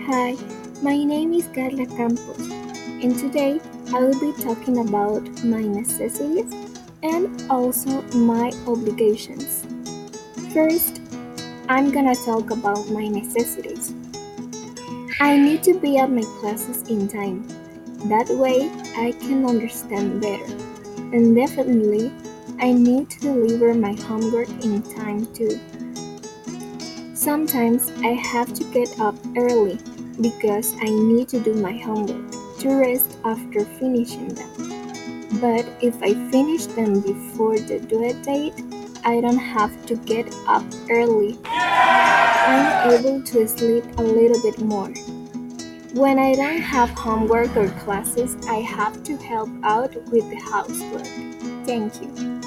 Hi, my name is Carla Campos, and today I will be talking about my necessities and also my obligations. First, I'm gonna talk about my necessities. I need to be at my classes in time. That way, I can understand better. And definitely, I need to deliver my homework in time too. Sometimes I have to get up early because I need to do my homework to rest after finishing them. But if I finish them before the due date, I don't have to get up early. I'm able to sleep a little bit more. When I don't have homework or classes, I have to help out with the housework. Thank you.